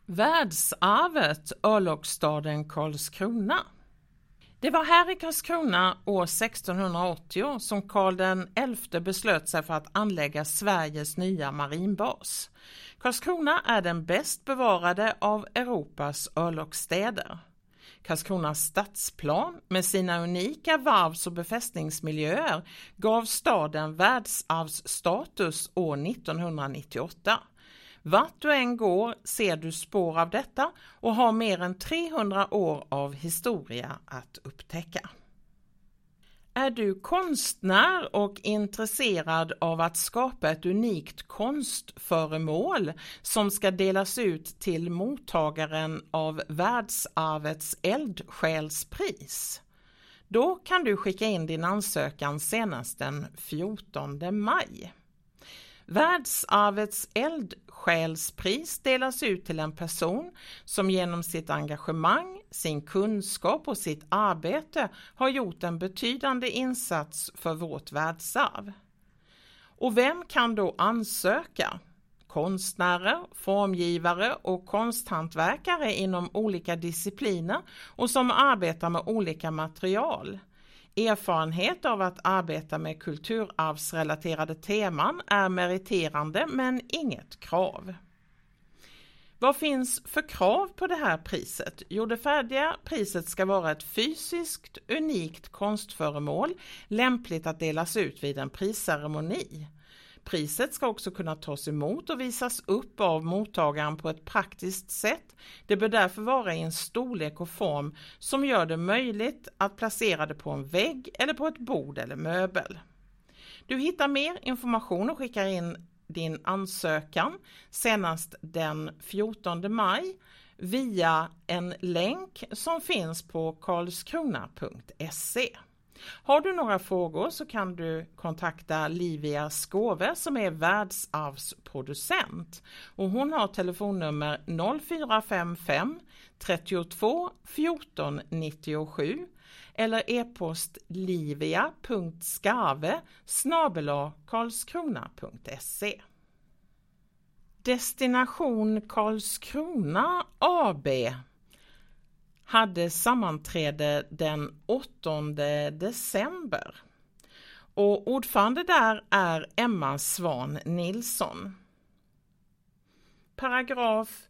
Världsarvet örlogsstaden Karlskrona. Det var här i Karlskrona år 1680 som Karl den XI beslöt sig för att anlägga Sveriges nya marinbas. Karlskrona är den bäst bevarade av Europas örlogsstäder. Karlskronas stadsplan med sina unika varvs- och befästningsmiljöer gav staden världsarvsstatus år 1998. Vart du än går ser du spår av detta och har mer än 300 år av historia att upptäcka. Är du konstnär och intresserad av att skapa ett unikt konstföremål som ska delas ut till mottagaren av världsarvets eldsjälspris? Då kan du skicka in din ansökan senast den 14 maj. Världsarvets eldsjälspris delas ut till en person som genom sitt engagemang, sin kunskap och sitt arbete har gjort en betydande insats för vårt världsarv. Och vem kan då ansöka? Konstnärer, formgivare och konsthantverkare inom olika discipliner och som arbetar med olika material. Erfarenhet av att arbeta med kulturarvsrelaterade teman är meriterande men inget krav. Vad finns för krav på det här priset? Jo, det färdiga priset ska vara ett fysiskt unikt konstföremål lämpligt att delas ut vid en prisceremoni. Priset ska också kunna tas emot och visas upp av mottagaren på ett praktiskt sätt. Det bör därför vara i en storlek och form som gör det möjligt att placera det på en vägg eller på ett bord eller möbel. Du hittar mer information och skickar in din ansökan senast den 14 maj via en länk som finns på karlskrona.se. Har du några frågor så kan du kontakta Livia Skåve som är världsarvsproducent och hon har telefonnummer 0455 32 14 97 eller e-post livia.skave@karlskrona.se. Destination Karlskrona AB hade sammanträde den 8 december och ordförande där är Emma Svan Nilsson. Paragraf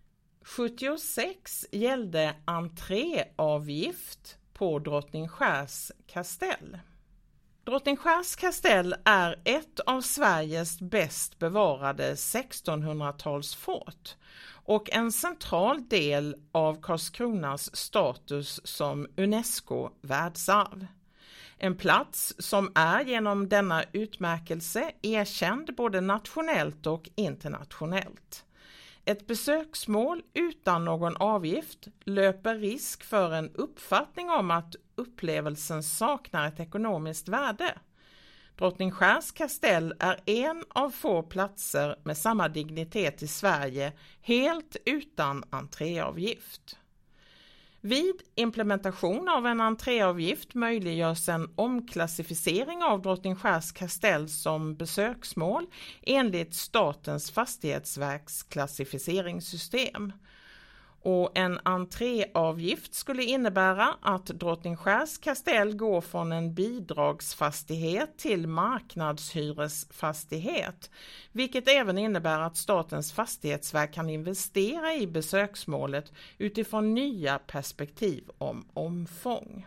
76 gällde entréavgift på Drottningskärs kastell. Drottningskärs kastell är ett av Sveriges bäst bevarade 1600-talsfort och en central del av Karlskronas status som UNESCO-världsarv. En plats som är genom denna utmärkelse erkänd både nationellt och internationellt. Ett besöksmål utan någon avgift löper risk för en uppfattning om att upplevelsen saknar ett ekonomiskt värde. Drottningskärs kastell är en av få platser med samma dignitet i Sverige helt utan entréavgift. Vid implementation av en entréavgift möjliggörs en omklassificering av Drottningskärs kastell som besöksmål enligt Statens fastighetsverks klassificeringssystem. Och en entréavgift skulle innebära att Drottningskärs kastell går från en bidragsfastighet till marknadshyresfastighet, vilket även innebär att Statens fastighetsverk kan investera i besöksmålet utifrån nya perspektiv om omfång.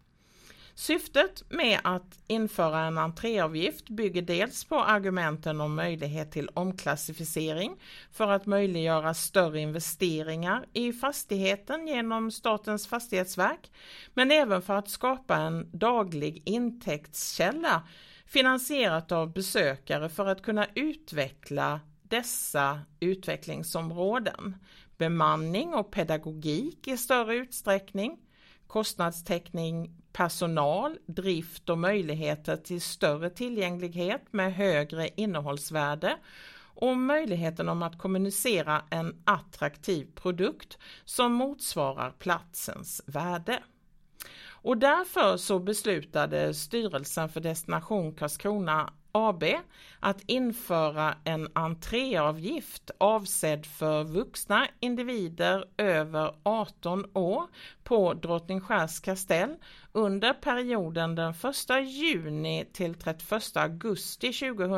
Syftet med att införa en entréavgift bygger dels på argumenten om möjlighet till omklassificering för att möjliggöra större investeringar i fastigheten genom Statens fastighetsverk, men även för att skapa en daglig intäktskälla finansierat av besökare för att kunna utveckla dessa utvecklingsområden, bemanning och pedagogik i större utsträckning, kostnadstäckning, personal, drift och möjligheter till större tillgänglighet med högre innehållsvärde och möjligheten om att kommunicera en attraktiv produkt som motsvarar platsens värde. Och därför så beslutade styrelsen för Destination Karlskrona AB att införa en entréavgift avsedd för vuxna individer över 18 år på Drottningskärs kastell under perioden den 1 juni till 31 augusti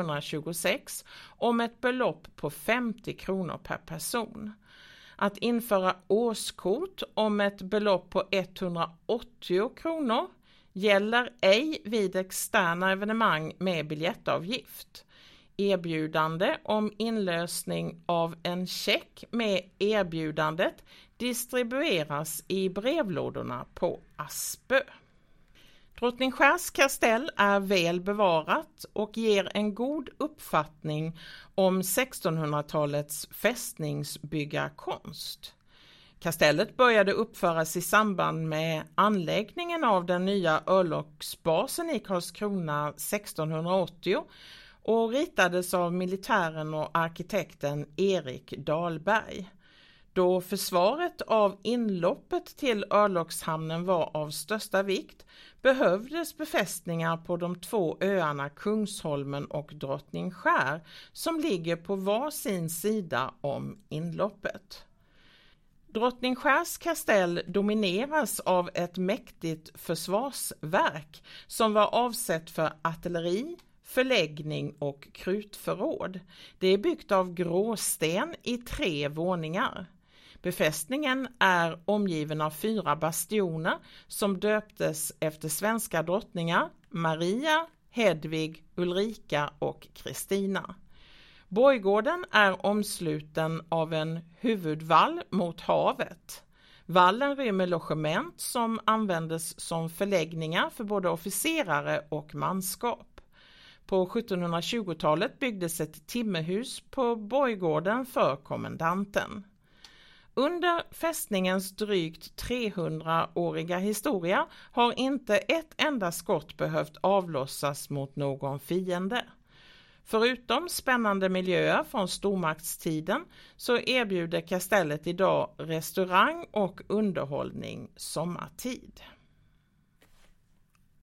2026 om ett belopp på 50 kronor per person. Att införa årskort om ett belopp på 180 kronor gäller ej vid externa evenemang med biljettavgift. Erbjudande om inlösning av en check med erbjudandet distribueras i brevlådorna på Aspö. Drottningskärs kastell är väl bevarat och ger en god uppfattning om 1600-talets fästningsbyggarkonst. Kastellet började uppföras i samband med anläggningen av den nya örlogsbasen i Karlskrona 1680 och ritades av militären och arkitekten Erik Dahlberg. Då försvaret av inloppet till örlogshamnen var av största vikt behövdes befästningar på de 2 öarna Kungsholmen och Drottningskär som ligger på var sin sida om inloppet. Drottningskärs kastell domineras av ett mäktigt försvarsverk som var avsett för artilleri, förläggning och krutförråd. Det är byggt av gråsten i 3 våningar. Befästningen är omgiven av 4 bastioner som döptes efter svenska drottningar Maria, Hedvig, Ulrika och Kristina. Borggården är omsluten av en huvudvall mot havet. Vallen rymmer logement som användes som förläggningar för både officerare och manskap. På 1720-talet byggdes ett timmerhus på borggården för kommendanten. Under fästningens drygt 300-åriga historia har inte ett enda skott behövt avlossas mot någon fiende. Förutom spännande miljöer från stormaktstiden så erbjuder kastellet idag restaurang och underhållning sommartid.